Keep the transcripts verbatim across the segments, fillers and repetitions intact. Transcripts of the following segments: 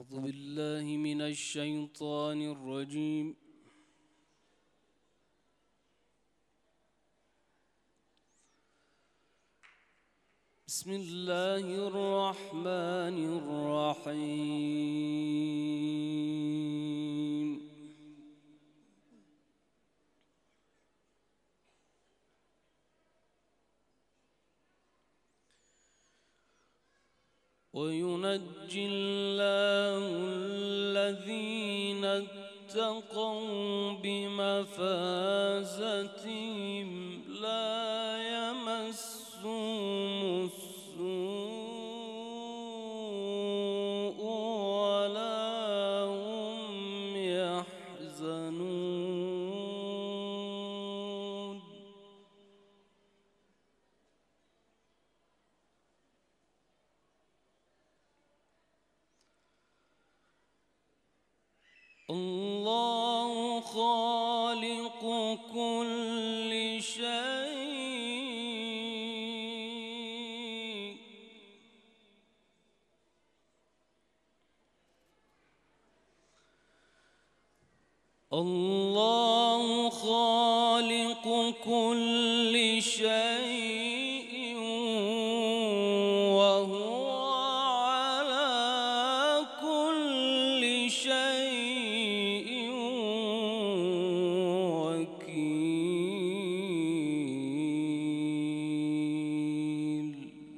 أعوذ بالله من الشيطان الرجيم. بسم الله الرحمن الرحيم. وينجي الله الذين اتقوا بمفازتهم لا يمسهم السوء ولا هم يحزنون. الله خالق كل شيء. الله خالق كل شيء وهو على كل شيء وكيل.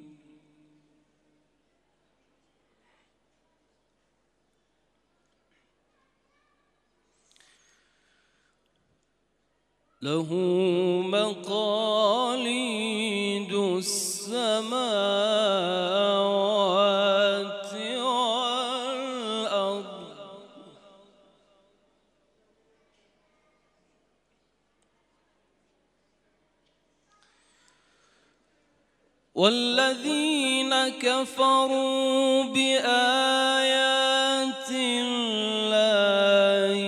له مقاليد السماوات والأرض والذين كفروا بآيات الله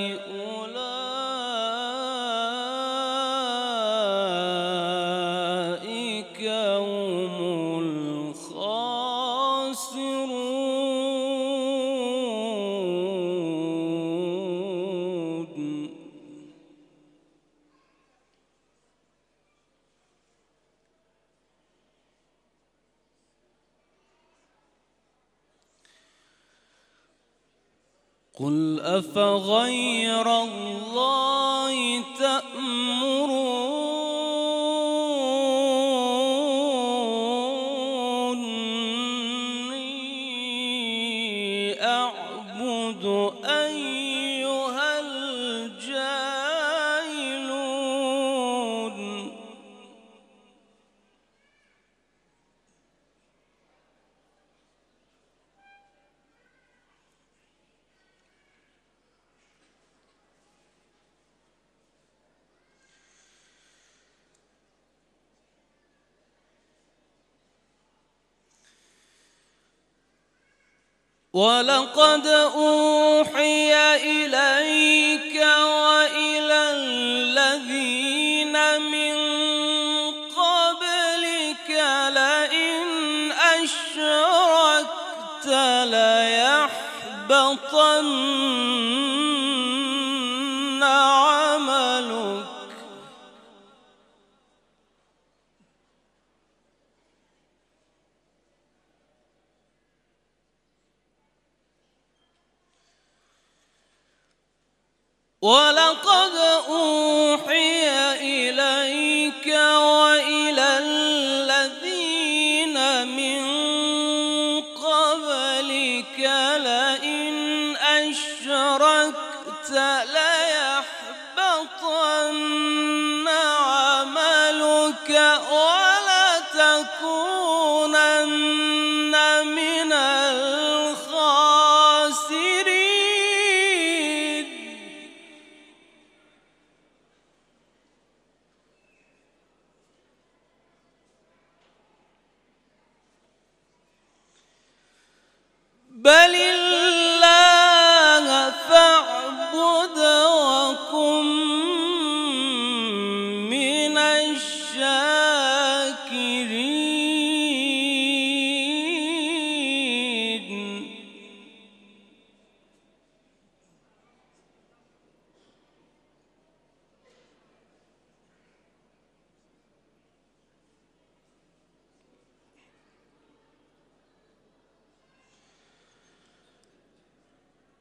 أولئك هم الخاسرون. قل أفغير الله تأمروني أعبد أيها الجاهلون. ولقد أوحي إليك وإلى الذين من قبلك لئن أشركت ليحبطن عملك ولقد أوحي إليك وإلى الذين من قبلك لئن أشركت ليحبطن عملك ولتكونن من الخاسرين. بل الله فاعبد وكن من الشاكرين.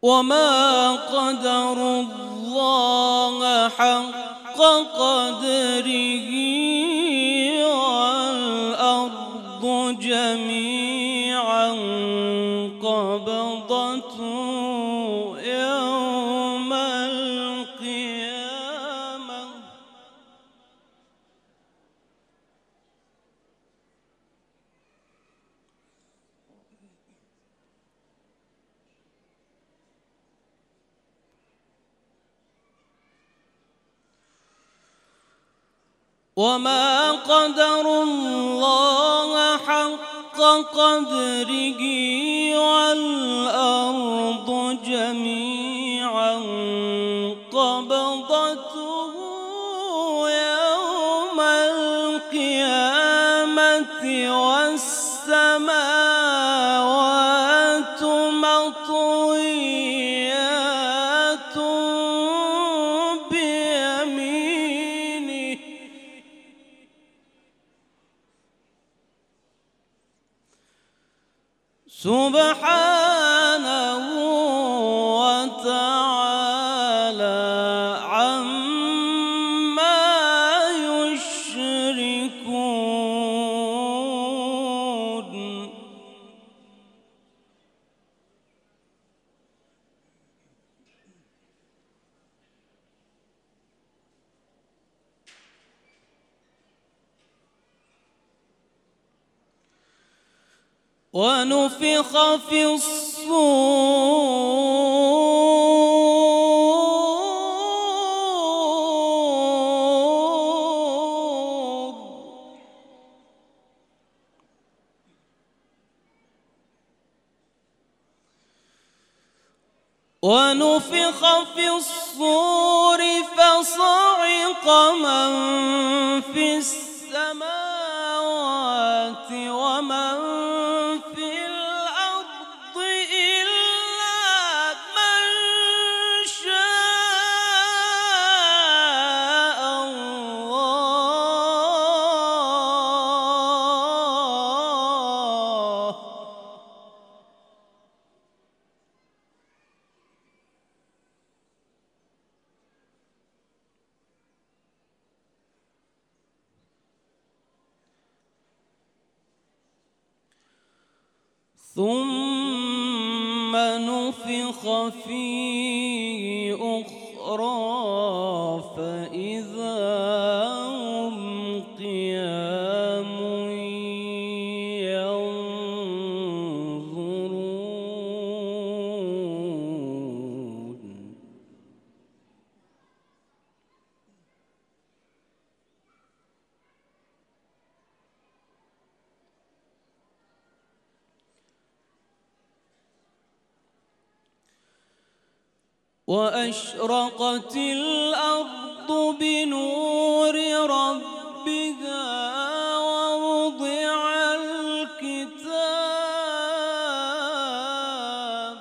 وما قدروا الله حق قدره والأرض جميعا قبضته يوم القيامة وما قدروا الله حق قدره والأرض جميعا قبضته يوم القيامة والسماوات مطويات بيمينه سبحانه وتعالى عما يشركون ونفخ في الصور ونفخ في الصور فصعق من في السماوات ومن في الأرض إلا من شاء الله ثم نفخ فيه أخرى فإذا هم قيام ينظرون وأشرقت الأرض بنور ربها ووضع الكتاب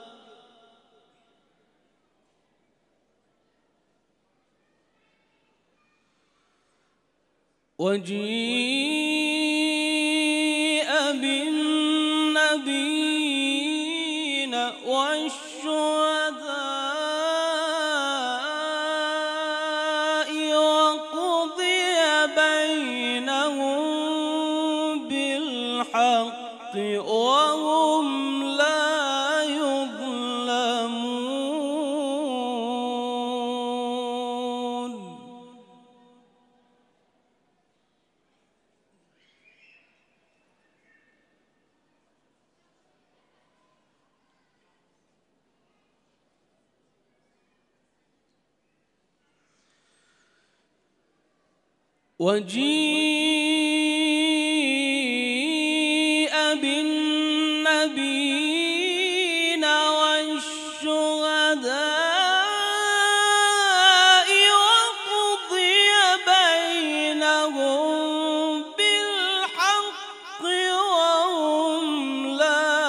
وجيء بالنبيين والشهداء وهم لا يظلمون وجيء بالنبيين والشهداء وقضي بينهم بالحق وهم لا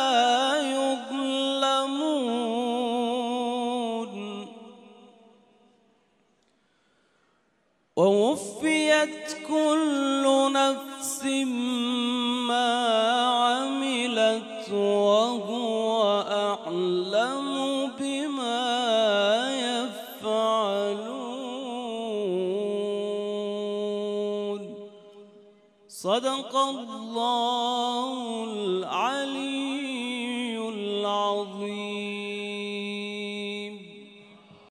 يظلمون ووفيت كل نفس ما عملت وهو أعلم بما يفعلون. صدق الله العلي